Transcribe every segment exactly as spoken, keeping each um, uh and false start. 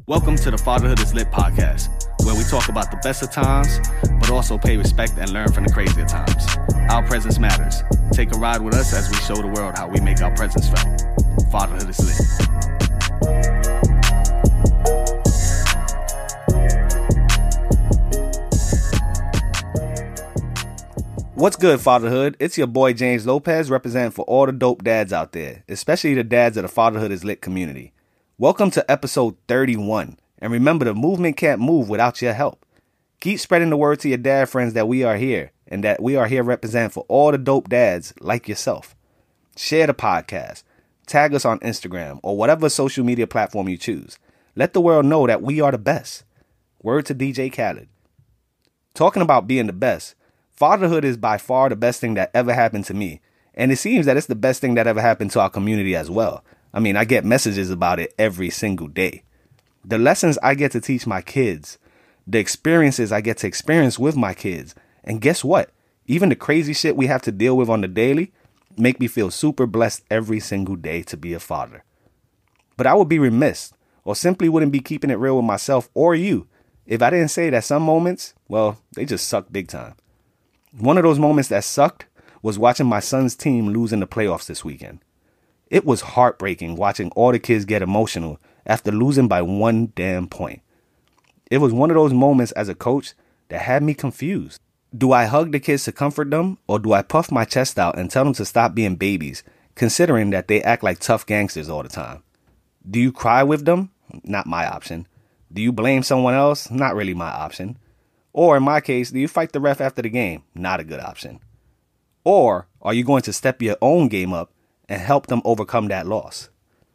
Welcome to the Fatherhood is Lit podcast, where we talk about the best of times, but also pay respect and learn from the crazier times. Our presence matters. Take a ride with us as we show the world how we make our presence felt. Fatherhood is Lit. What's good, Fatherhood? It's your boy James Lopez, representing for all the dope dads out there, especially the dads of the Fatherhood is Lit community. Welcome to episode thirty-one, and remember, the movement can't move without your help. Keep spreading the word to your dad friends that we are here, and that we are here representing for all the dope dads like yourself. Share the podcast, tag us on Instagram, or whatever social media platform you choose. Let the world know that we are the best. Word to D J Khaled. Talking about being the best, fatherhood is by far the best thing that ever happened to me, and it seems that it's the best thing that ever happened to our community as well. I mean, I get messages about it every single day. The lessons I get to teach my kids, the experiences I get to experience with my kids, and guess what? Even the crazy shit we have to deal with on the daily make me feel super blessed every single day to be a father. But I would be remiss, or simply wouldn't be keeping it real with myself or you, if I didn't say that some moments, well, they just suck big time. One of those moments that sucked was watching my son's team lose in the playoffs this weekend. It was heartbreaking watching all the kids get emotional after losing by one damn point. It was one of those moments as a coach that had me confused. Do I hug the kids to comfort them, or do I puff my chest out and tell them to stop being babies, considering that they act like tough gangsters all the time? Do you cry with them? Not my option. Do you blame someone else? Not really my option. Or in my case, do you fight the ref after the game? Not a good option. Or are you going to step your own game up and help them overcome that loss?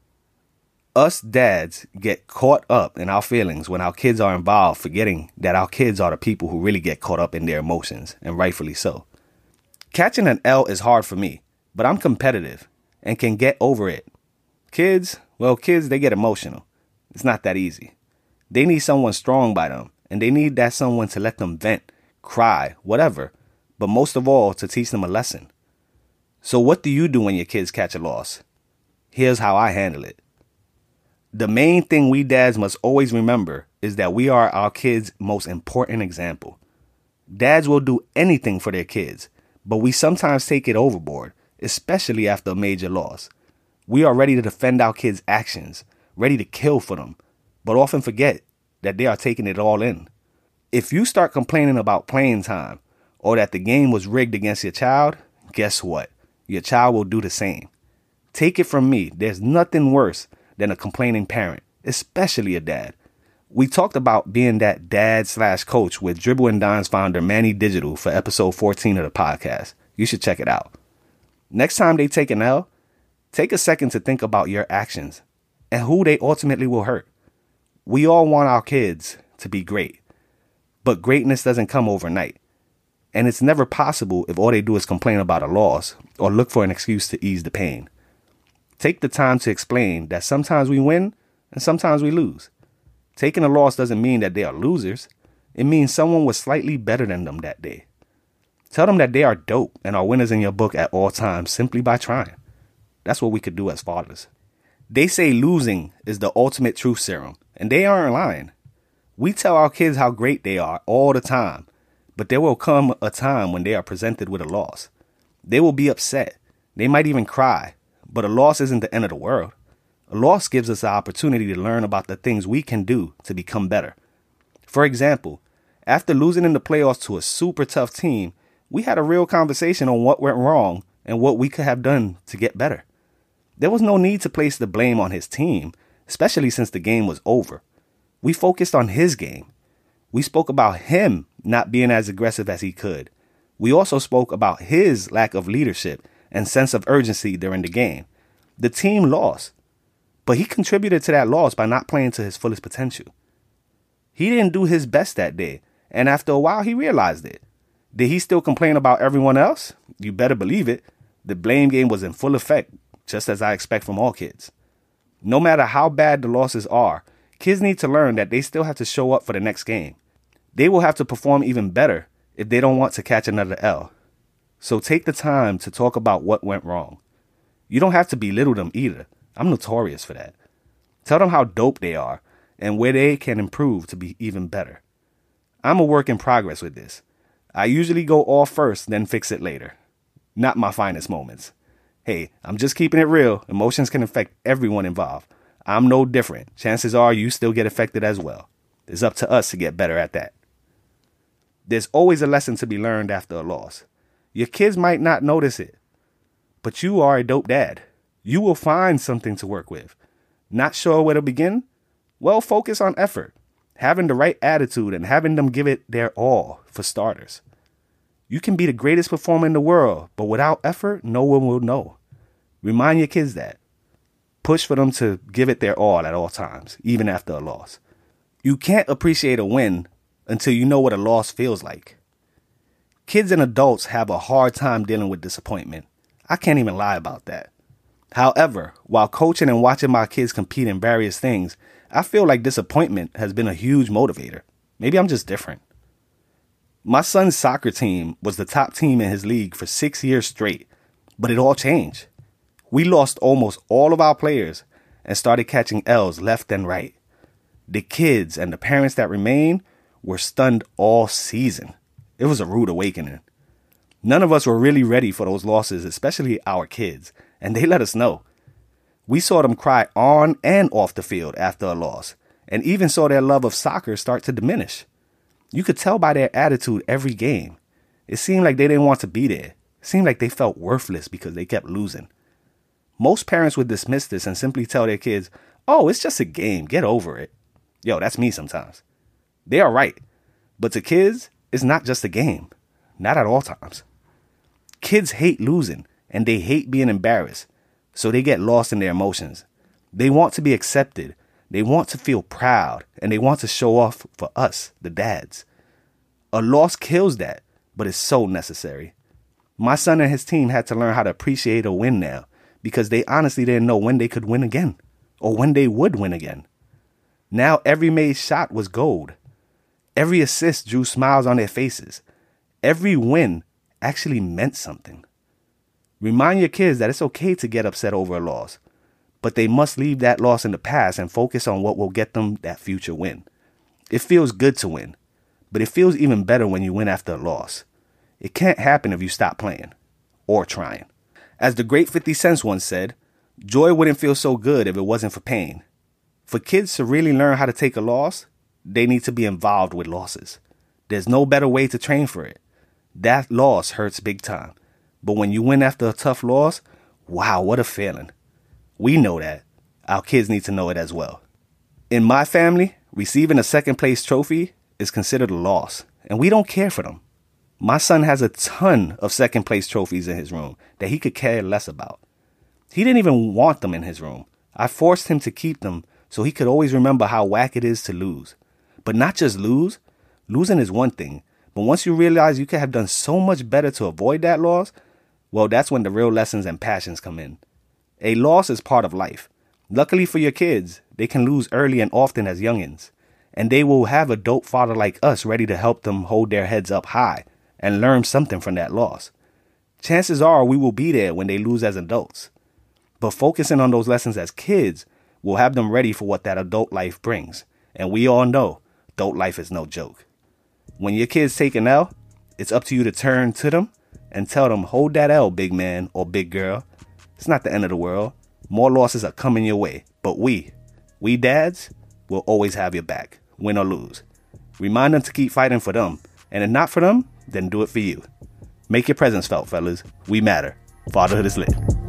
Us dads get caught up in our feelings when our kids are involved, forgetting that our kids are the people who really get caught up in their emotions, and rightfully so. Catching an L is hard for me, but I'm competitive and can get over it. Kids, well, kids, they get emotional. It's not that easy. They need someone strong by them, and they need that someone to let them vent, cry, whatever, but most of all, to teach them a lesson. So what do you do when your kids catch a loss? Here's how I handle it. The main thing we dads must always remember is that we are our kids' most important example. Dads will do anything for their kids, but we sometimes take it overboard, especially after a major loss. We are ready to defend our kids' actions, ready to kill for them, but often forget that they are taking it all in. If you start complaining about playing time or that the game was rigged against your child, guess what? Your child will do the same. Take it from me, there's nothing worse than a complaining parent, especially a dad. We talked about being that dad slash coach with Dribble and Dime's founder Manny Digital for episode fourteen of the podcast. You should check it out. Next time they take an L, take a second to think about your actions and who they ultimately will hurt. We all want our kids to be great, but greatness doesn't come overnight. And it's never possible if all they do is complain about a loss or look for an excuse to ease the pain. Take the time to explain that sometimes we win and sometimes we lose. Taking a loss doesn't mean that they are losers. It means someone was slightly better than them that day. Tell them that they are dope and are winners in your book at all times simply by trying. That's what we could do as fathers. They say losing is the ultimate truth serum, and they aren't lying. We tell our kids how great they are all the time. But there will come a time when they are presented with a loss. They will be upset. They might even cry. But a loss isn't the end of the world. A loss gives us the opportunity to learn about the things we can do to become better. For example, after losing in the playoffs to a super tough team, we had a real conversation on what went wrong and what we could have done to get better. There was no need to place the blame on his team, especially since the game was over. We focused on his game. We spoke about him not being as aggressive as he could. We also spoke about his lack of leadership and sense of urgency during the game. The team lost, but he contributed to that loss by not playing to his fullest potential. He didn't do his best that day, and after a while he realized it. Did he still complain about everyone else? You better believe it. The blame game was in full effect, just as I expect from all kids. No matter how bad the losses are, kids need to learn that they still have to show up for the next game. They will have to perform even better if they don't want to catch another L. So take the time to talk about what went wrong. You don't have to belittle them either. I'm notorious for that. Tell them how dope they are and where they can improve to be even better. I'm a work in progress with this. I usually go off first, then fix it later. Not my finest moments. Hey, I'm just keeping it real. Emotions can affect everyone involved. I'm no different. Chances are you still get affected as well. It's up to us to get better at that. There's always a lesson to be learned after a loss. Your kids might not notice it, but you are a dope dad. You will find something to work with. Not sure where to begin? Well, focus on effort, having the right attitude, and having them give it their all, for starters. You can be the greatest performer in the world, but without effort, no one will know. Remind your kids that. Push for them to give it their all at all times, even after a loss. You can't appreciate a win until you know what a loss feels like. Kids and adults have a hard time dealing with disappointment. I can't even lie about that. However, while coaching and watching my kids compete in various things, I feel like disappointment has been a huge motivator. Maybe I'm just different. My son's soccer team was the top team in his league for six years straight, but it all changed. We lost almost all of our players and started catching L's left and right. The kids and the parents that remained were stunned all season. It was a rude awakening. None of us were really ready for those losses, especially our kids, and they let us know. We saw them cry on and off the field after a loss, and even saw their love of soccer start to diminish. You could tell by their attitude every game. It seemed like they didn't want to be there. It seemed like they felt worthless because they kept losing. Most parents would dismiss this and simply tell their kids, oh, it's just a game, get over it. Yo, that's me sometimes. They are right. But to kids, it's not just a game. Not at all times. Kids hate losing and they hate being embarrassed. So they get lost in their emotions. They want to be accepted. They want to feel proud and they want to show off for us, the dads. A loss kills that, but it's so necessary. My son and his team had to learn how to appreciate a win now because they honestly didn't know when they could win again or when they would win again. Now every made shot was gold. Every assist drew smiles on their faces. Every win actually meant something. Remind your kids that it's okay to get upset over a loss, but they must leave that loss in the past and focus on what will get them that future win. It feels good to win, but it feels even better when you win after a loss. It can't happen if you stop playing or trying. As the great fifty Cent once said, joy wouldn't feel so good if it wasn't for pain. For kids to really learn how to take a loss, they need to be involved with losses. There's no better way to train for it. That loss hurts big time. But when you win after a tough loss, wow, what a feeling. We know that. Our kids need to know it as well. In my family, receiving a second place trophy is considered a loss, and we don't care for them. My son has a ton of second place trophies in his room that he could care less about. He didn't even want them in his room. I forced him to keep them so he could always remember how whack it is to lose. But not just lose. Losing is one thing. But once you realize you could have done so much better to avoid that loss, well, that's when the real lessons and passions come in. A loss is part of life. Luckily for your kids, they can lose early and often as youngins. And they will have a dope father like us ready to help them hold their heads up high and learn something from that loss. Chances are we will be there when they lose as adults. But focusing on those lessons as kids will have them ready for what that adult life brings. And we all know adult life is no joke. When your kids take an L, it's up to you to turn to them and tell them, hold that L, big man or big girl. It's not the end of the world. More losses are coming your way. But we, we dads, will always have your back, win or lose. Remind them to keep fighting for them. And if not for them, then do it for you. Make your presence felt, fellas. We matter. Fatherhood is lit.